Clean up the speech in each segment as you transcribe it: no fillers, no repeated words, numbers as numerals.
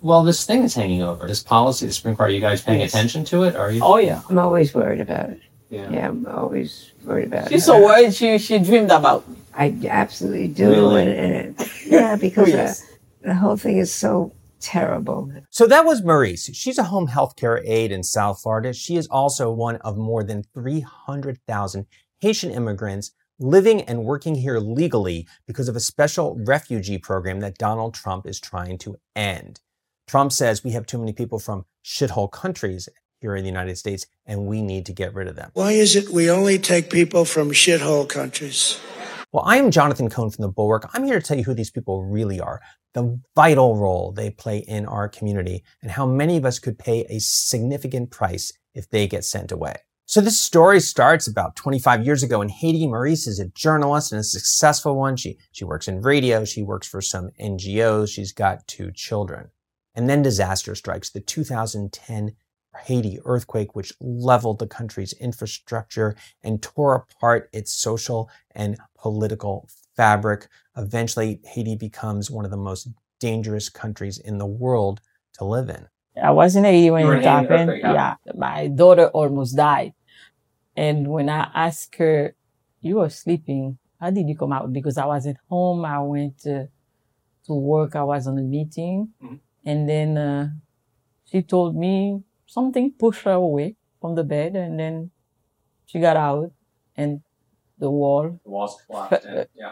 Well, this thing is hanging over. This policy, the Supreme Court, are you guys paying attention to it? Or are you? Oh, yeah. I'm always worried about it. Yeah. I'm always worried about it. She's so worried she dreamed about me. I absolutely do. Really? Because the whole thing is so terrible. So that was Maurice. She's a home health care aide in South Florida. She is also one of more than 300,000 Haitian immigrants living and working here legally because of a special refugee program that Donald Trump is trying to end. Trump says we have too many people from shithole countries here in the United States, and we need to get rid of them. Why is it we only take people from shithole countries? Well, I am Jonathan Cohn from The Bulwark. I'm here to tell you who these people really are, the vital role they play in our community, and how many of us could pay a significant price if they get sent away. So this story starts about 25 years ago in Haiti. Maurice is a journalist and a successful one. She works in radio. She works for some NGOs. She's got 2 children. And then disaster strikes, the 2010 Haiti earthquake, which leveled the country's infrastructure and tore apart its social and political fabric. Eventually, Haiti becomes one of the most dangerous countries in the world to live in. I was in Haiti when it happened. Yeah. My daughter almost died. And when I asked her, you were sleeping, how did you come out? Because I was at home, I went to work, I was on a meeting. Mm-hmm. And then she told me something pushed her away from the bed, and then she got out and the walls collapsed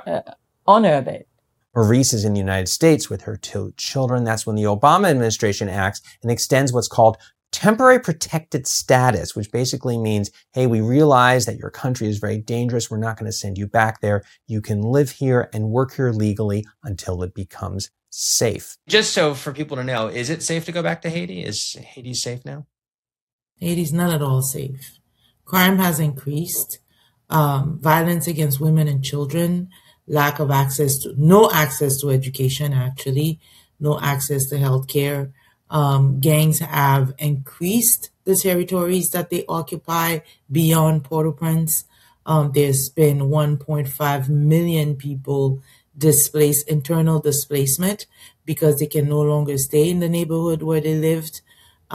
on her bed. Maurice is in the United States with her 2 children. That's when the Obama administration acts and extends what's called temporary protected status, which basically means, hey, we realize that your country is very dangerous. We're not going to send you back there. You can live here and work here legally until it becomes safe. Just so for people to know, is it safe to go back to Haiti? Is Haiti safe now? Haiti's not at all safe. Crime has increased. Violence against women and children, lack of no access to education, actually, no access to healthcare. Gangs have increased the territories that they occupy beyond Port-au-Prince. There's been 1.5 million people displaced, internal displacement, because they can no longer stay in the neighborhood where they lived.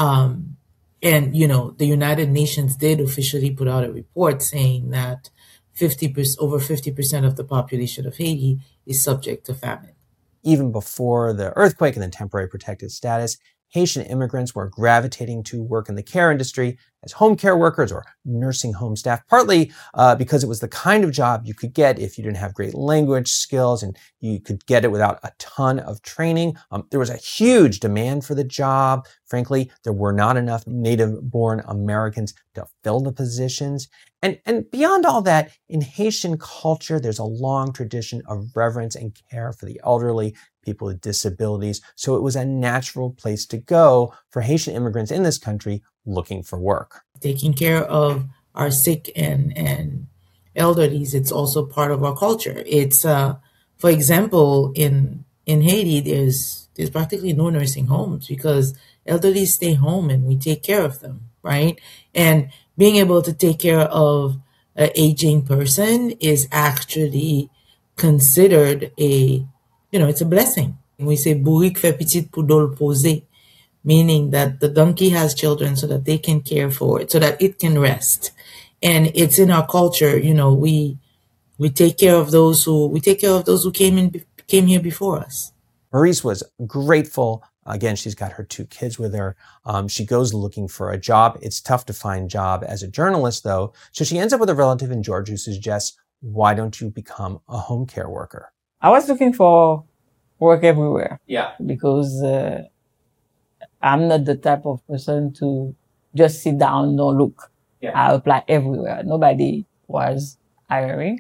And, the United Nations did officially put out a report saying that over 50% of the population of Haiti is subject to famine. Even before the earthquake and then temporary protected status, Haitian immigrants were gravitating to work in the care industry as home care workers or nursing home staff, partly because it was the kind of job you could get if you didn't have great language skills, and you could get it without a ton of training. There was a huge demand for the job. Frankly, there were not enough native-born Americans to fill the positions. And beyond all that, in Haitian culture, there's a long tradition of reverence and care for the elderly, people with disabilities. So it was a natural place to go for Haitian immigrants in this country looking for work. Taking care of our sick and elderlies, it's also part of our culture. It's, for example, in Haiti, there's practically no nursing homes because elderly stay home and we take care of them, right? And being able to take care of an aging person is actually considered it's a blessing. We say, bourrique fait petite pour dol poser, meaning that the donkey has children so that they can care for it, so that it can rest. And it's in our culture, we take care of those who came here before us. Maurice was grateful. Again, she's got her 2 kids with her. She goes looking for a job. It's tough to find a job as a journalist, though. So she ends up with a relative in Georgia who suggests, why don't you become a home care worker? I was looking for work everywhere. Yeah. Because I'm not the type of person to just sit down, no look. Yeah. I apply everywhere. Nobody was hiring.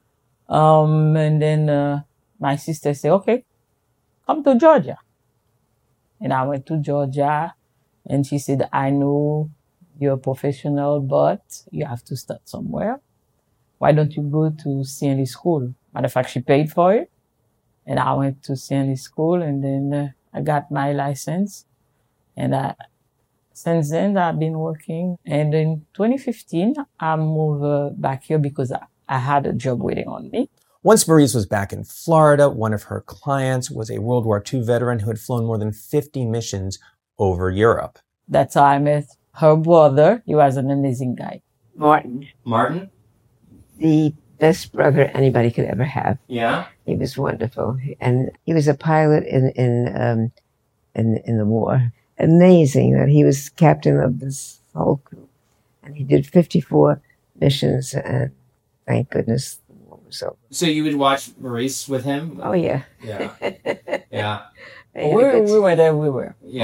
And then my sister said, okay, come to Georgia. And I went to Georgia, and she said, I know you're a professional, but you have to start somewhere. Why don't you go to CNE school? Matter of fact, she paid for it. And I went to CNE school, and then I got my license. And since then, I've been working. And in 2015, I moved back here because I had a job waiting on me. Once Maurice was back in Florida, one of her clients was a World War II veteran who had flown more than 50 missions over Europe. That's how I met her brother. He was an amazing guy. Martin, Martin? the best brother anybody could ever have. Yeah. He was wonderful, and he was a pilot in the war. Amazing that he was captain of this whole crew, and he did 54 missions, and thank goodness the war was over. So you would watch Maurice with him? Oh yeah, Yeah. Yeah. They had a good We went everywhere. Yeah.